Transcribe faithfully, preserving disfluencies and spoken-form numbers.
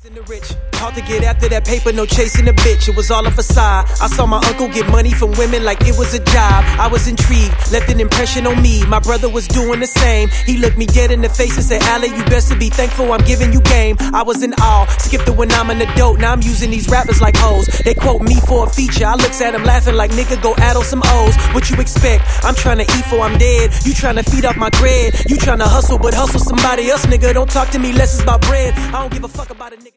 In the rich, hard to get after that paper, no chasing a bitch. It was all a facade. I saw my uncle get money from women like it was a job. I was intrigued, left an impression on me. My brother was doing the same. He looked me dead in the face and said, "Ali, you best to be thankful I'm giving you game." I was in awe, skipped the when I'm an adult. Now I'm using these rappers like hoes. They quote me for a feature. I looks at him laughing like, nigga, go addle some O's. What you expect? I'm trying to eat for I'm dead. You trying to feed off my bread. You trying to hustle but hustle somebody else, nigga. Don't talk to me less it's about bread. I don't give a fuck about a nigga.